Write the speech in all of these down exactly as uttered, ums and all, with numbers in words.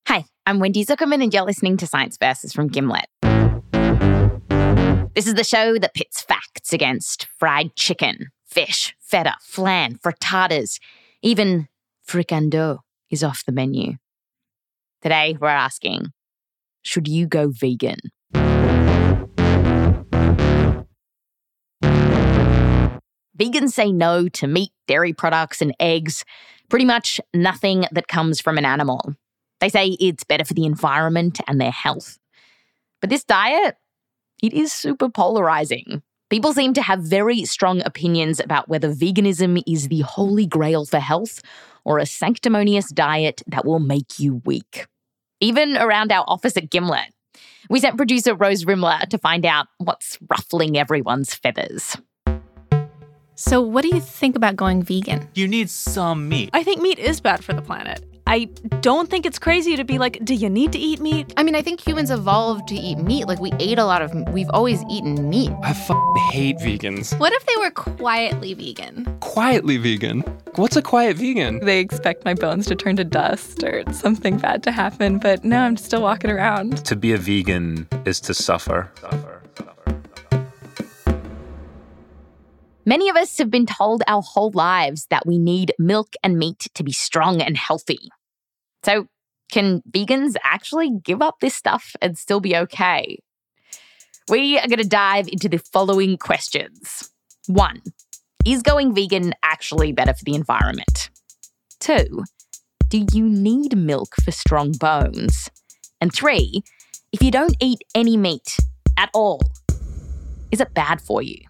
Hi, I'm Wendy Zuckerman and you're listening to Science Versus from Gimlet. This is the show that pits facts against fried chicken, fish, feta, flan, frittatas. Even fricando is off the menu. Today, we're asking, should you go vegan? Vegans say no to meat, dairy products, and eggs. Pretty much nothing that comes from an animal. They say it's better for the environment and their health. But this diet, it is super polarizing. People seem to have very strong opinions about whether veganism is the holy grail for health or a sanctimonious diet that will make you weak. Even around our office at Gimlet, we sent producer Rose Rimler to find out what's ruffling everyone's feathers. So what do you think about going vegan? You need some meat. I think meat is bad for the planet. I don't think it's crazy to be like, do you need to eat meat? I mean, I think humans evolved to eat meat. Like, we ate a lot of, we've always eaten meat. I f***ing hate vegans. What if they were quietly vegan? Quietly vegan? What's a quiet vegan? They expect my bones to turn to dust or something bad to happen, but no, I'm still walking around. To be a vegan is to suffer. Suffer, suffer, suffer. Many of us have been told our whole lives that we need milk and meat to be strong and healthy. So, can vegans actually give up this stuff and still be okay? We are going to dive into the following questions. One, is going vegan actually better for the environment? Two, do you need milk for strong bones? And three, if you don't eat any meat at all, is it bad for you?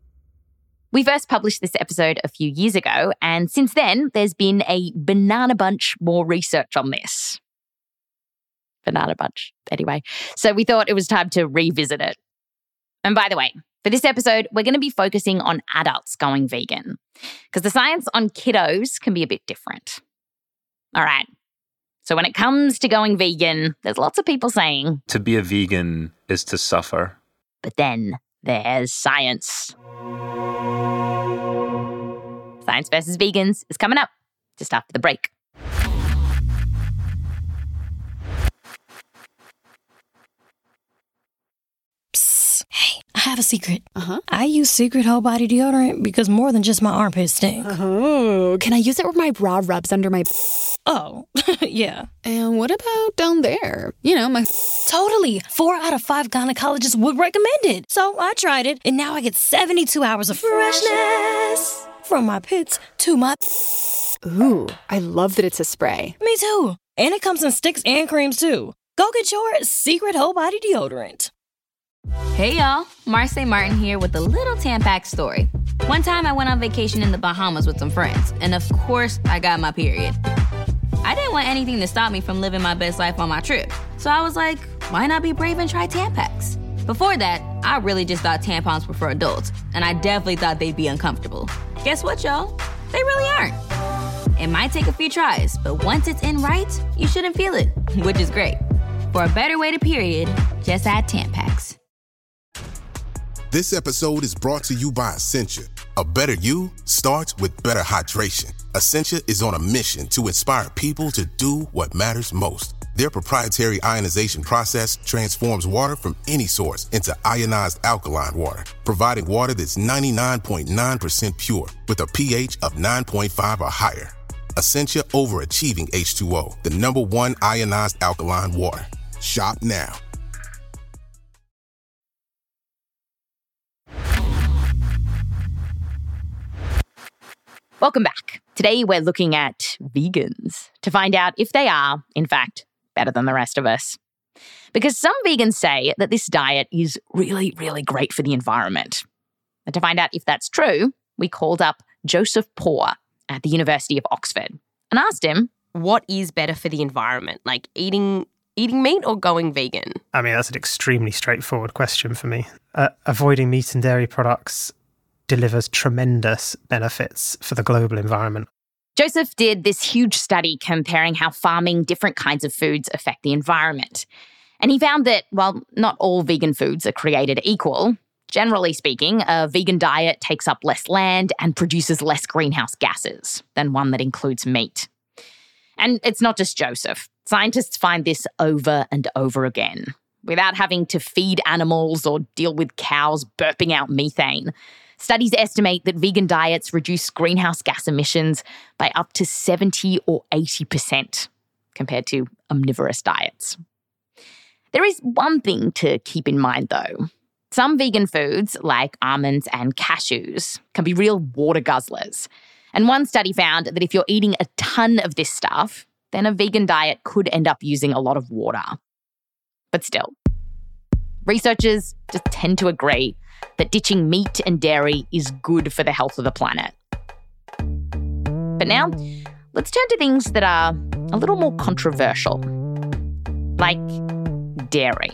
We first published this episode a few years ago, and since then, there's been a banana bunch more research on this. Banana bunch, anyway. So we thought it was time to revisit it. And by the way, for this episode, we're going to be focusing on adults going vegan, because the science on kiddos can be a bit different. All right. So when it comes to going vegan, there's lots of people saying, To be a vegan is to suffer. But then there's science. Science versus Vegans is coming up just after the break. Psst. Hey, I have a secret. Uh-huh. I use Secret Whole Body Deodorant because more than just my armpits stink. Oh, can I use it where my bra rubs under my... Oh, yeah. And what about down there? You know, my... Totally. Four out of five gynecologists would recommend it. So I tried it, and now I get seventy-two hours of freshness. From my pits to my... Ooh, I love that it's a spray. Me too. And it comes in sticks and creams too. Go get your Secret Whole Body Deodorant. Hey y'all, Marcy Martin here with a little Tampax story. One time I went on vacation in the Bahamas with some friends, and of course I got my period. I didn't want anything to stop me from living my best life on my trip, so I was like, why not be brave and try Tampax? Before that, I really just thought tampons were for adults, and I definitely thought they'd be uncomfortable. Guess what, y'all? They really aren't. It might take a few tries, but once it's in right, you shouldn't feel it, which is great. For a better way to period, just add Tampax. This episode is brought to you by Essentia. A better you starts with better hydration. Essentia is on a mission to inspire people to do what matters most. Their proprietary ionization process transforms water from any source into ionized alkaline water, providing water that's ninety-nine point nine percent pure with a pH of nine point five or higher. Essentia Overachieving H two O, the number one ionized alkaline water. Shop now. Welcome back. Today we're looking at vegans to find out if they are, in fact, better than the rest of us. Because some vegans say that this diet is really, really great for the environment. And to find out if that's true, we called up Joseph Poore at the University of Oxford and asked him, what is better for the environment, like eating eating meat or going vegan? I mean, that's an extremely straightforward question for me. Uh, avoiding meat and dairy products delivers tremendous benefits for the global environment. Joseph did this huge study comparing how farming different kinds of foods affect the environment. And he found that while not all vegan foods are created equal, generally speaking, a vegan diet takes up less land and produces less greenhouse gases than one that includes meat. And it's not just Joseph. Scientists find this over and over again. Without having to feed animals or deal with cows burping out methane, studies estimate that vegan diets reduce greenhouse gas emissions by up to seventy or eighty percent compared to omnivorous diets. There is one thing to keep in mind, though. Some vegan foods, like almonds and cashews, can be real water guzzlers. And one study found that if you're eating a ton of this stuff, then a vegan diet could end up using a lot of water. But still, researchers just tend to agree that ditching meat and dairy is good for the health of the planet. But now, let's turn to things that are a little more controversial, like dairy.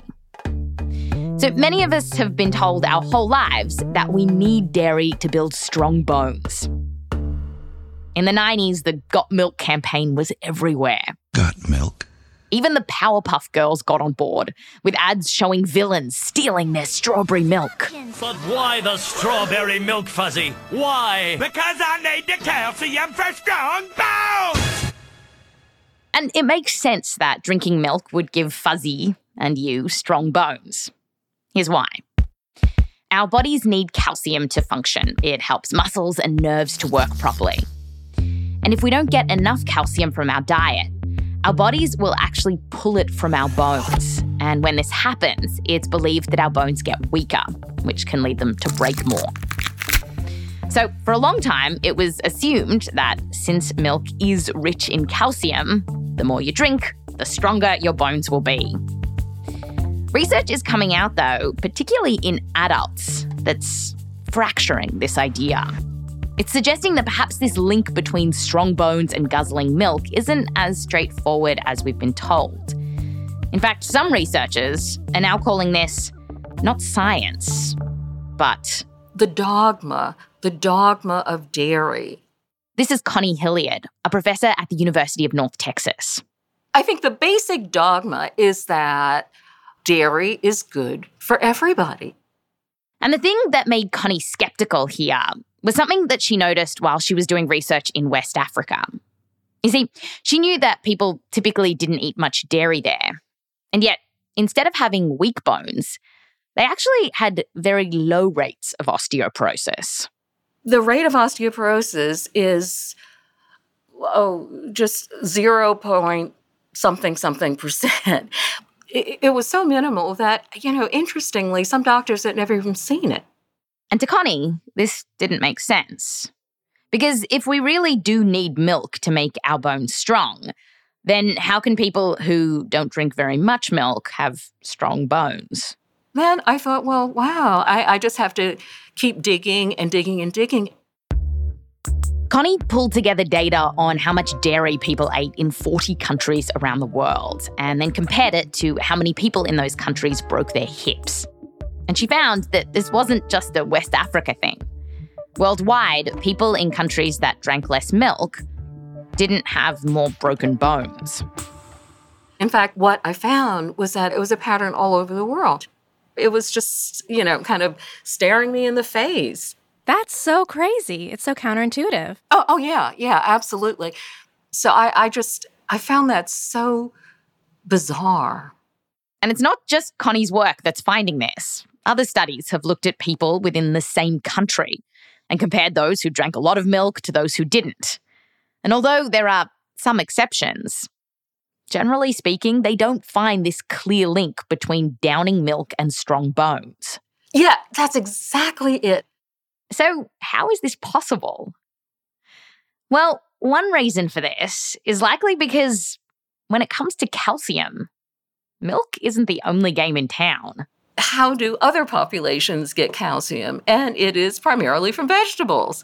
So many of us have been told our whole lives that we need dairy to build strong bones. In the nineties, the Got Milk campaign was everywhere. Got milk? Even the Powerpuff Girls got on board, with ads showing villains stealing their strawberry milk. But why the strawberry milk, Fuzzy? Why? Because I need the calcium for strong bones! And it makes sense that drinking milk would give Fuzzy and you strong bones. Here's why. Our bodies need calcium to function. It helps muscles and nerves to work properly. And if we don't get enough calcium from our diet, our bodies will actually pull it from our bones. And when this happens, it's believed that our bones get weaker, which can lead them to break more. So for a long time, it was assumed that since milk is rich in calcium, the more you drink, the stronger your bones will be. Research is coming out, though, particularly in adults, that's fracturing this idea. It's suggesting that perhaps this link between strong bones and guzzling milk isn't as straightforward as we've been told. In fact, some researchers are now calling this not science, but the dogma, the dogma of dairy. This is Connie Hilliard, a professor at the University of North Texas. I think the basic dogma is that dairy is good for everybody. And the thing that made Connie skeptical here was something that she noticed while she was doing research in West Africa. You see, she knew that people typically didn't eat much dairy there. And yet, instead of having weak bones, they actually had very low rates of osteoporosis. The rate of osteoporosis is, oh, just zero point something something percent. It, it was so minimal that, you know, interestingly, some doctors had never even seen it. And to Connie, this didn't make sense. Because if we really do need milk to make our bones strong, then how can people who don't drink very much milk have strong bones? Then I thought, well, wow, I, I just have to keep digging and digging and digging. Connie pulled together data on how much dairy people ate in forty countries around the world and then compared it to how many people in those countries broke their hips. And she found that this wasn't just a West Africa thing. Worldwide, people in countries that drank less milk didn't have more broken bones. In fact, what I found was that it was a pattern all over the world. It was just, you know, kind of staring me in the face. That's so crazy. It's so counterintuitive. Oh, oh yeah, yeah, absolutely. So I, I just, I found that so bizarre. And it's not just Connie's work that's finding this. Other studies have looked at people within the same country and compared those who drank a lot of milk to those who didn't. And although there are some exceptions, generally speaking, they don't find this clear link between downing milk and strong bones. Yeah, that's exactly it. So how is this possible? Well, one reason for this is likely because when it comes to calcium, milk isn't the only game in town. How do other populations get calcium? And it is primarily from vegetables.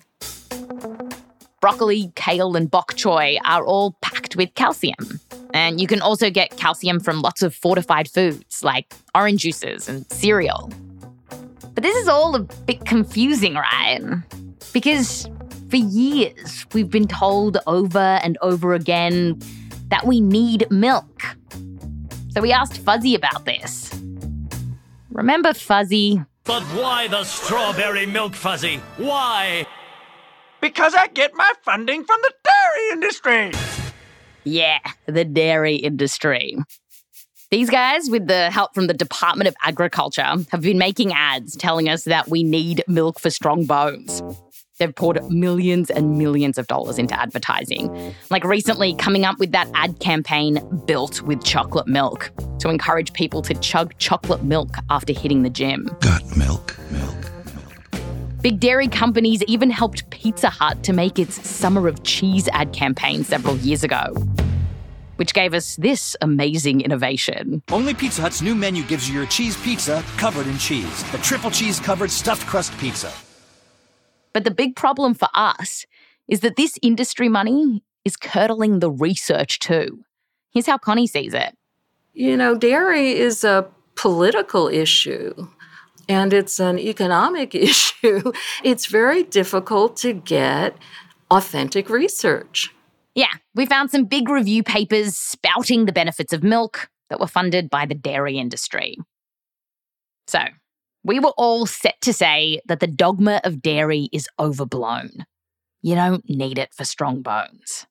Broccoli, kale, and bok choy are all packed with calcium. And you can also get calcium from lots of fortified foods like orange juices and cereal. But this is all a bit confusing, right? Because for years, we've been told over and over again that we need milk. So we asked Fuzzy about this. Remember Fuzzy? But why the strawberry milk, Fuzzy? Why? Because I get my funding from the dairy industry. Yeah, the dairy industry. These guys, with the help from the Department of Agriculture, have been making ads telling us that we need milk for strong bones. They've poured millions and millions of dollars into advertising. Like recently coming up with that ad campaign, Built with Chocolate Milk, to encourage people to chug chocolate milk after hitting the gym. Got milk, milk. Big dairy companies even helped Pizza Hut to make its Summer of Cheese ad campaign several years ago, which gave us this amazing innovation. Only Pizza Hut's new menu gives you your cheese pizza covered in cheese. The triple cheese covered stuffed crust pizza. But the big problem for us is that this industry money is curdling the research too. Here's how Connie sees it. You know, dairy is a political issue. And it's an economic issue. It's very difficult to get authentic research. Yeah, we found some big review papers spouting the benefits of milk that were funded by the dairy industry. So, we were all set to say that the dogma of dairy is overblown. You don't need it for strong bones.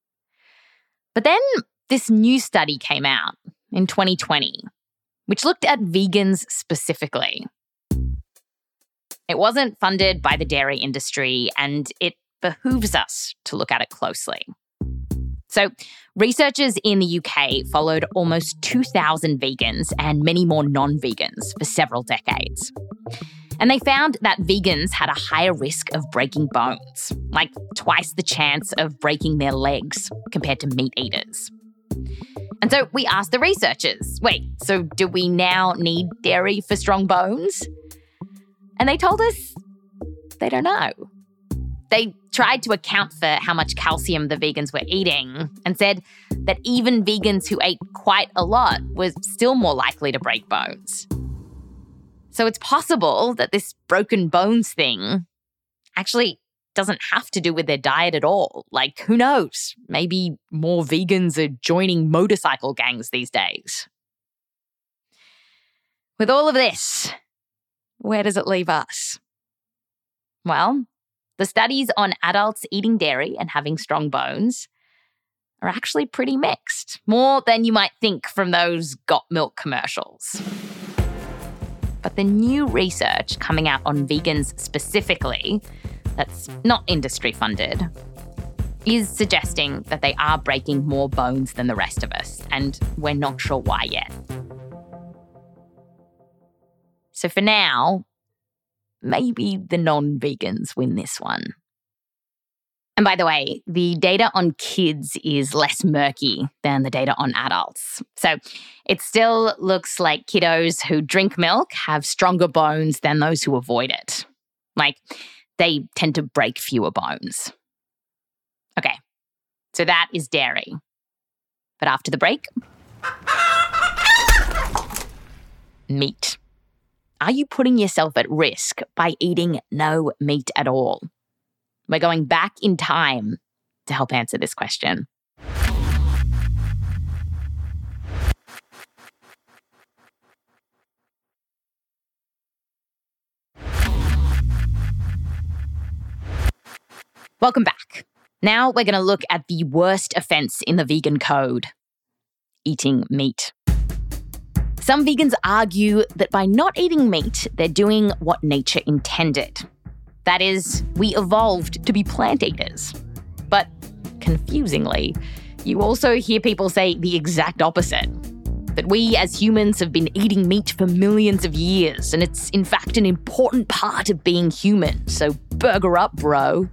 But then this new study came out in twenty twenty, which looked at vegans specifically. It wasn't funded by the dairy industry, and it behooves us to look at it closely. So, researchers in the U K followed almost two thousand vegans and many more non-vegans for several decades. And they found that vegans had a higher risk of breaking bones, like twice the chance of breaking their legs compared to meat eaters. And so we asked the researchers, wait, so do we now need dairy for strong bones? And they told us they don't know. They tried to account for how much calcium the vegans were eating and said that even vegans who ate quite a lot were still more likely to break bones. So it's possible that this broken bones thing actually doesn't have to do with their diet at all. Like, who knows? Maybe more vegans are joining motorcycle gangs these days. With all of this, where does it leave us? Well, the studies on adults eating dairy and having strong bones are actually pretty mixed, more than you might think from those got milk commercials. But the new research coming out on vegans specifically, that's not industry funded, is suggesting that they are breaking more bones than the rest of us, and we're not sure why yet. So for now, maybe the non-vegans win this one. And by the way, the data on kids is less murky than the data on adults. So it still looks like kiddos who drink milk have stronger bones than those who avoid it. Like, they tend to break fewer bones. Okay, so that is dairy. But after the break, meat. Are you putting yourself at risk by eating no meat at all? We're going back in time to help answer this question. Welcome back. Now we're going to look at the worst offense in the vegan code: eating meat. Some vegans argue that by not eating meat, they're doing what nature intended. That is, we evolved to be plant eaters. But confusingly, you also hear people say the exact opposite. That we as humans have been eating meat for millions of years, and it's in fact an important part of being human. So burger up, bro.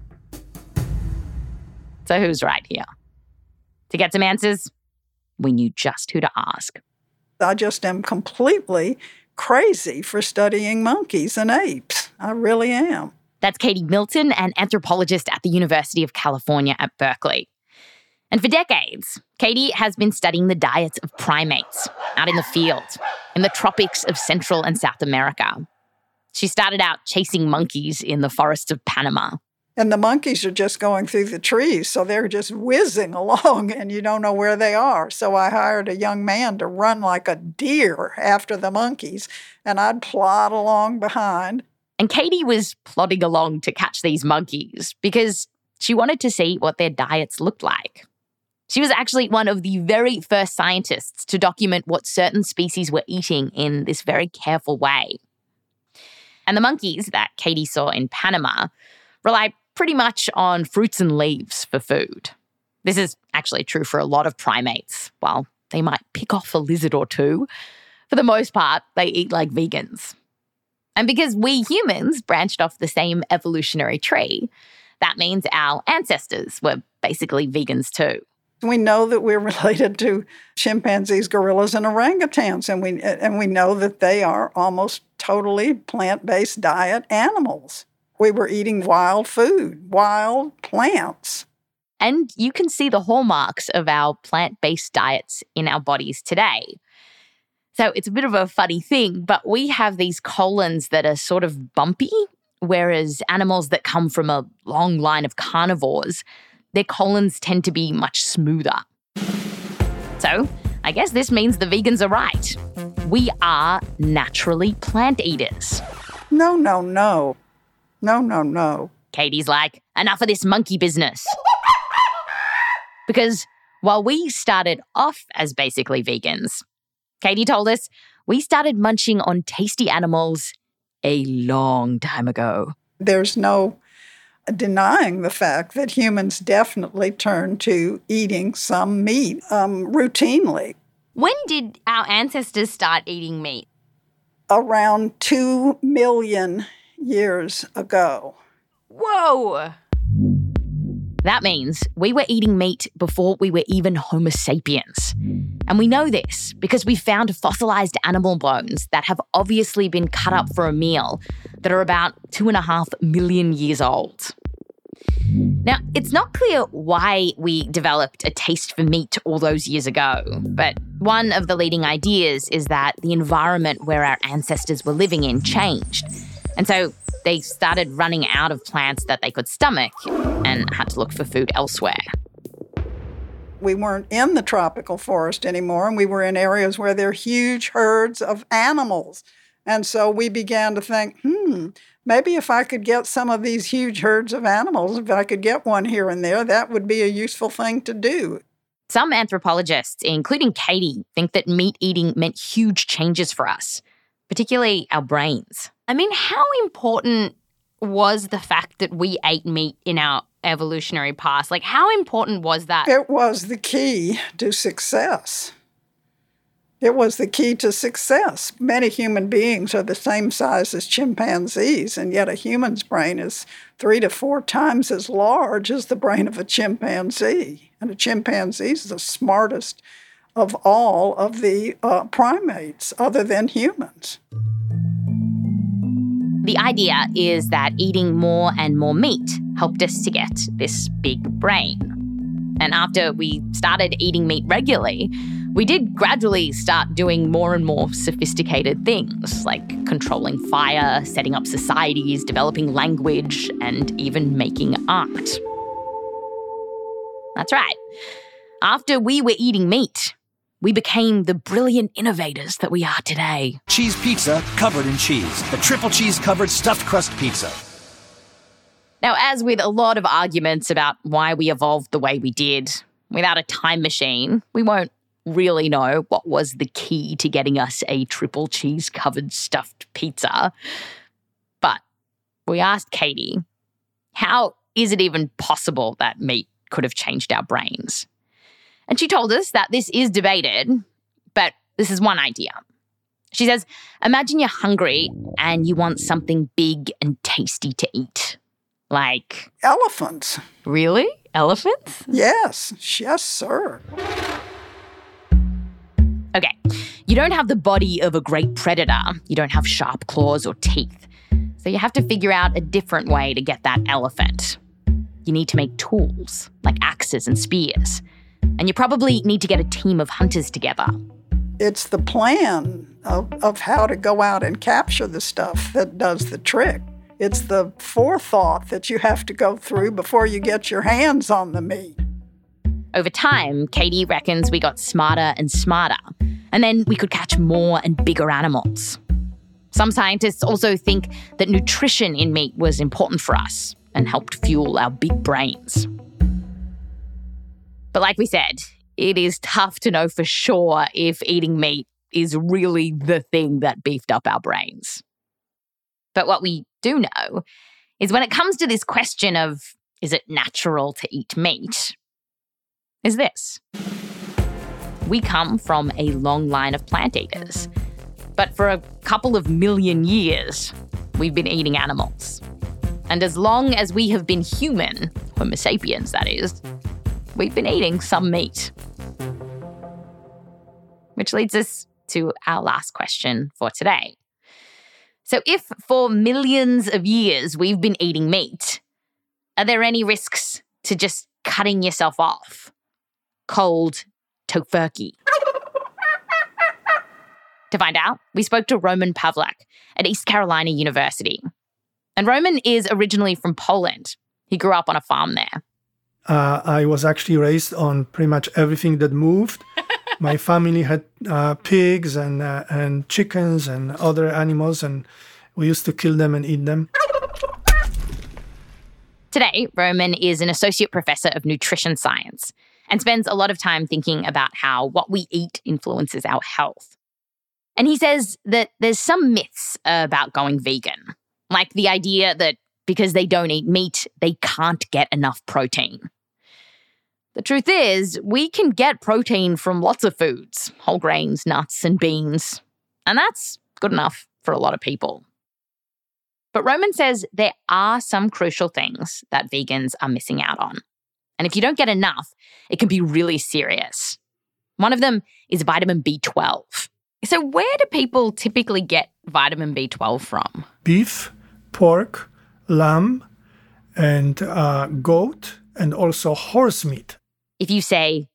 So who's right here? To get some answers, we knew just who to ask. I just am completely crazy for studying monkeys and apes. I really am. That's Katie Milton, an anthropologist at the University of California at Berkeley. And for decades, Katie has been studying the diets of primates out in the field, in the tropics of Central and South America. She started out chasing monkeys in the forests of Panama. And the monkeys are just going through the trees, so they're just whizzing along and you don't know where they are. So I hired a young man to run like a deer after the monkeys, and I'd plod along behind. And Katie was plodding along to catch these monkeys because she wanted to see what their diets looked like. She was actually one of the very first scientists to document what certain species were eating in this very careful way. And the monkeys that Katie saw in Panama rely pretty much on fruits and leaves for food. This is actually true for a lot of primates. While they might pick off a lizard or two, for the most part, they eat like vegans. And because we humans branched off the same evolutionary tree, that means our ancestors were basically vegans too. We know that we're related to chimpanzees, gorillas, and orangutans, and we and we know that they are almost totally plant-based diet animals. We were eating wild food, wild plants. And you can see the hallmarks of our plant-based diets in our bodies today. So it's a bit of a funny thing, but we have these colons that are sort of bumpy, whereas animals that come from a long line of carnivores, their colons tend to be much smoother. So I guess this means the vegans are right. We are naturally plant eaters. No, no, no. No, no, no. Katie's like, enough of this monkey business. Because while we started off as basically vegans, Katie told us we started munching on tasty animals a long time ago. There's no denying the fact that humans definitely turned to eating some meat um, routinely. When did our ancestors start eating meat? Around two million years ago. Whoa! That means we were eating meat before we were even Homo sapiens. And we know this because we found fossilized animal bones that have obviously been cut up for a meal that are about two and a half million years old. Now, it's not clear why we developed a taste for meat all those years ago, but one of the leading ideas is that the environment where our ancestors were living in changed. And so they started running out of plants that they could stomach and had to look for food elsewhere. We weren't in the tropical forest anymore, and we were in areas where there are huge herds of animals. And so we began to think, hmm, maybe if I could get some of these huge herds of animals, if I could get one here and there, that would be a useful thing to do. Some anthropologists, including Katie, think that meat eating meant huge changes for us, particularly our brains. I mean, how important was the fact that we ate meat in our evolutionary past? Like, how important was that? It was the key to success. It was the key to success. Many human beings are the same size as chimpanzees, and yet a human's brain is three to four times as large as the brain of a chimpanzee. And a chimpanzee is the smartest of all of the uh, primates other than humans. The idea is that eating more and more meat helped us to get this big brain. And after we started eating meat regularly, we did gradually start doing more and more sophisticated things, like controlling fire, setting up societies, developing language, and even making art. That's right. After we were eating meat, we became the brilliant innovators that we are today. Cheese pizza covered in cheese. The triple cheese covered stuffed crust pizza. Now, as with a lot of arguments about why we evolved the way we did, without a time machine, we won't really know what was the key to getting us a triple cheese covered stuffed pizza. But we asked Katie, how is it even possible that meat could have changed our brains? And she told us that this is debated, but this is one idea. She says, imagine you're hungry and you want something big and tasty to eat. Like... elephants. Really? Elephants? Yes. Yes, sir. Okay. You don't have the body of a great predator. You don't have sharp claws or teeth. So you have to figure out a different way to get that elephant. You need to make tools, like axes and spears. And you probably need to get a team of hunters together. It's the plan of, of how to go out and capture the stuff that does the trick. It's the forethought that you have to go through before you get your hands on the meat. Over time, Katie reckons we got smarter and smarter, and then we could catch more and bigger animals. Some scientists also think that nutrition in meat was important for us and helped fuel our big brains. But like we said, it is tough to know for sure if eating meat is really the thing that beefed up our brains. But what we do know is when it comes to this question of, is it natural to eat meat, is this. We come from a long line of plant eaters. But for a couple of million years, we've been eating animals. And as long as we have been human, Homo sapiens that is, we've been eating some meat. Which leads us to our last question for today. So if for millions of years we've been eating meat, are there any risks to just cutting yourself off? Cold tofurkey. To find out, we spoke to Roman Pawlak at East Carolina University. And Roman is originally from Poland. He grew up on a farm there. Uh, I was actually raised on pretty much everything that moved. My family had uh, pigs and uh, and chickens and other animals, and we used to kill them and eat them. Today, Roman is an associate professor of nutrition science and spends a lot of time thinking about how what we eat influences our health. And he says that there's some myths about going vegan, like the idea that because they don't eat meat, they can't get enough protein. The truth is, we can get protein from lots of foods, whole grains, nuts, and beans. And that's good enough for a lot of people. But Roman says there are some crucial things that vegans are missing out on. And if you don't get enough, it can be really serious. One of them is vitamin B twelve. So where do people typically get vitamin B twelve from? Beef, pork, lamb, and uh, goat, and also horse meat. If you say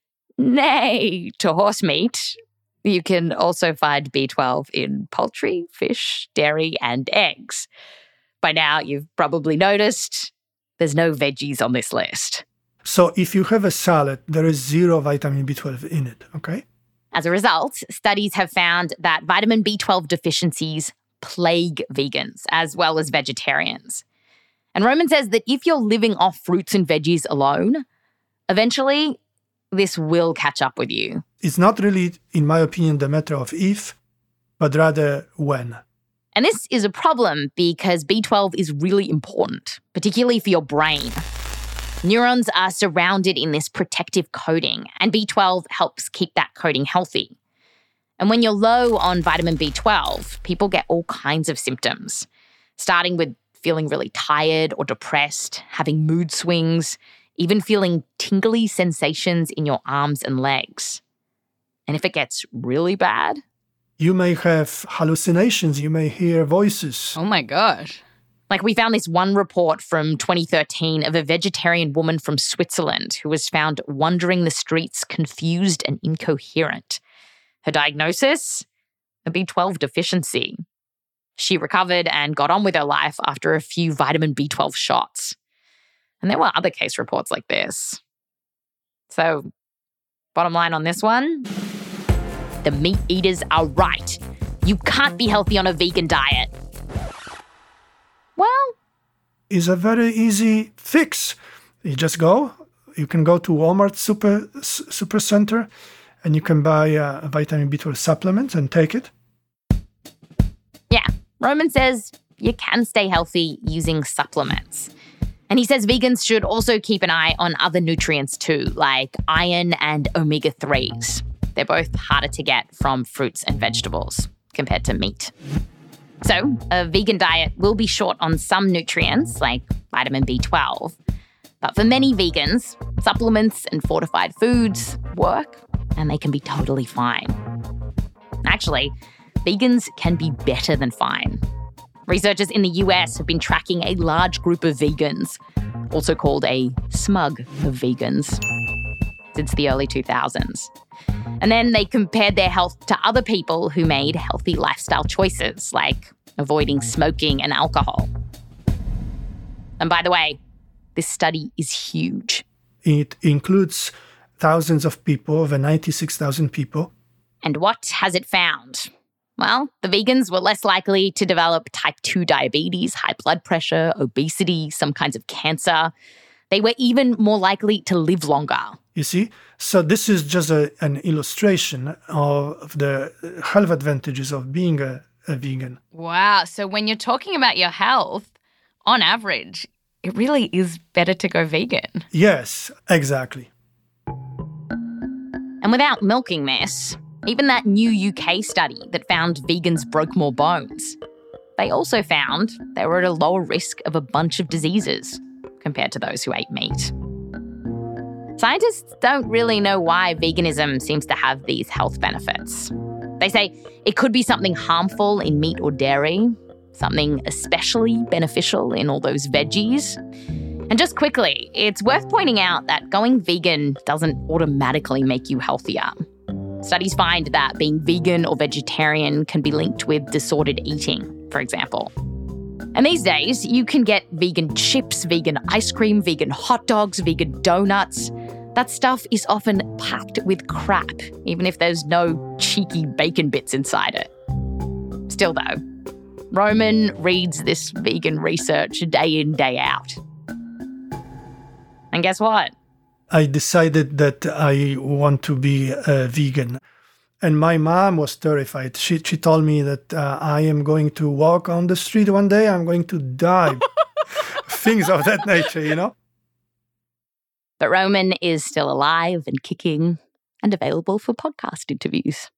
nay to horse meat, you can also find B twelve in poultry, fish, dairy, and eggs. By now, you've probably noticed there's no veggies on this list. So if you have a salad, there is zero vitamin B twelve in it, okay? As a result, studies have found that vitamin B twelve deficiencies plague vegans as well as vegetarians. And Roman says that if you're living off fruits and veggies alone, eventually this will catch up with you. It's not really, in my opinion, the matter of if, but rather when. And this is a problem because B twelve is really important, particularly for your brain. Neurons are surrounded in this protective coating, and B twelve helps keep that coating healthy. And when you're low on vitamin B twelve, people get all kinds of symptoms, starting with feeling really tired or depressed, having mood swings, even feeling tingly sensations in your arms and legs. And if it gets really bad, you may have hallucinations, you may hear voices. Oh my gosh. Like we found this one report from twenty thirteen of a vegetarian woman from Switzerland who was found wandering the streets confused and incoherent. Her diagnosis? A B twelve deficiency. She recovered and got on with her life after a few vitamin B twelve shots. And there were other case reports like this. So, bottom line on this one, the meat eaters are right. You can't be healthy on a vegan diet. Well, it's a very easy fix. You just go, you can go to Walmart Super Super Center and you can buy a vitamin B twelve supplement and take it. Yeah, Roman says you can stay healthy using supplements. And he says vegans should also keep an eye on other nutrients too, like iron and omega threes. They're both harder to get from fruits and vegetables compared to meat. So, a vegan diet will be short on some nutrients, like vitamin B twelve. But for many vegans, supplements and fortified foods work, and they can be totally fine. Actually, vegans can be better than fine. Researchers in the U S have been tracking a large group of vegans, also called a smug of vegans, since the early two thousands. And then they compared their health to other people who made healthy lifestyle choices, like avoiding smoking and alcohol. And by the way, this study is huge. It includes thousands of people, over ninety-six thousand people. And what has it found? Well, the vegans were less likely to develop type two diabetes, high blood pressure, obesity, some kinds of cancer. They were even more likely to live longer. You see? So this is just a, an illustration of the health advantages of being a, a vegan. Wow. So when you're talking about your health, on average, it really is better to go vegan. Yes, exactly. And without milking this, even that new U K study that found vegans broke more bones, they also found they were at a lower risk of a bunch of diseases compared to those who ate meat. Scientists don't really know why veganism seems to have these health benefits. They say it could be something harmful in meat or dairy, something especially beneficial in all those veggies. And just quickly, it's worth pointing out that going vegan doesn't automatically make you healthier. Studies find that being vegan or vegetarian can be linked with disordered eating, for example. And these days, you can get vegan chips, vegan ice cream, vegan hot dogs, vegan donuts. That stuff is often packed with crap, even if there's no cheeky bacon bits inside it. Still though, Roman reads this vegan research day in, day out. And guess what? I decided that I want to be a vegan. And my mom was terrified. She she told me that uh, I am going to walk on the street one day, I'm going to die. Things of that nature, you know? But Roman is still alive and kicking and available for podcast interviews.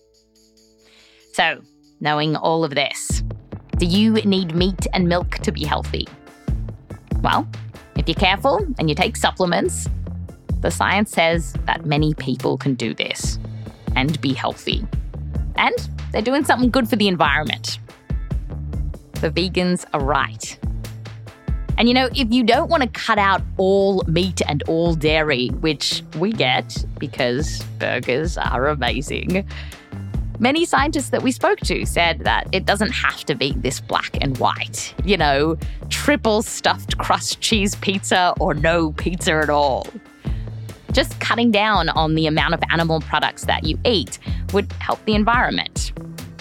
So, knowing all of this, do you need meat and milk to be healthy? Well, if you're careful and you take supplements, the science says that many people can do this and be healthy. And they're doing something good for the environment. The vegans are right. And you know, if you don't want to cut out all meat and all dairy, which we get because burgers are amazing, many scientists that we spoke to said that it doesn't have to be this black and white. You know, triple stuffed crust cheese pizza or no pizza at all. Just cutting down on the amount of animal products that you eat would help the environment.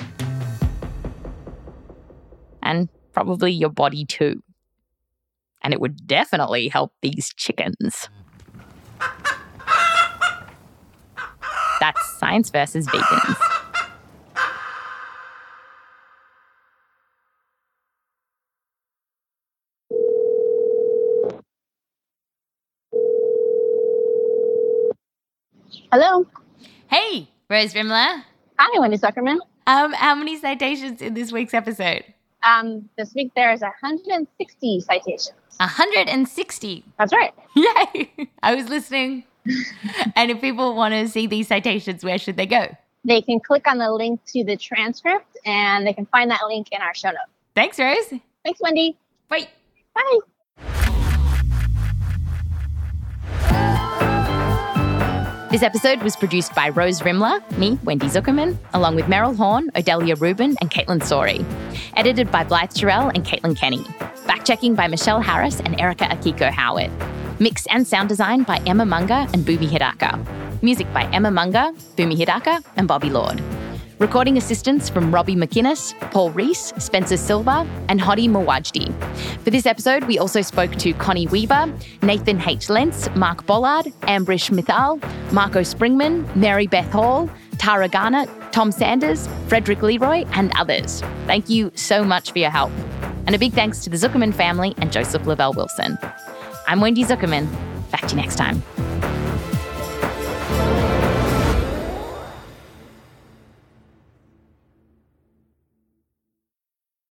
And probably your body too. And it would definitely help these chickens. That's Science versus Vegans. Hello. Hey, Rose Rimler. Hi, Wendy Zuckerman. Um, how many citations in this week's episode? Um, this week there's one hundred sixty citations. one hundred sixty? That's right. Yay! I was listening. And if people want to see these citations, where should they go? They can click on the link to the transcript, and they can find that link in our show notes. Thanks, Rose. Thanks, Wendy. Bye. Bye. This episode was produced by Rose Rimler, me, Wendy Zuckerman, along with Meryl Horn, Odelia Rubin, and Caitlin Sori. Edited by Blythe Terrell and Caitlin Kenny. Fact-checking by Michelle Harris and Erica Akiko Howard. Mix and sound design by Emma Munga and Boomy Hidaka. Music by Emma Munga, Boomy Hidaka, and Bobby Lord. Recording assistance from Robbie McInnes, Paul Reese, Spencer Silva, and Hadi Mawajdi. For this episode, we also spoke to Connie Weaver, Nathan H. Lentz, Mark Bollard, Ambrish Mithal, Marco Springman, Mary Beth Hall, Tara Garnett, Tom Sanders, Frederick Leroy, and others. Thank you so much for your help. And a big thanks to the Zuckerman family and Joseph Lavelle Wilson. I'm Wendy Zuckerman. Back to you next time.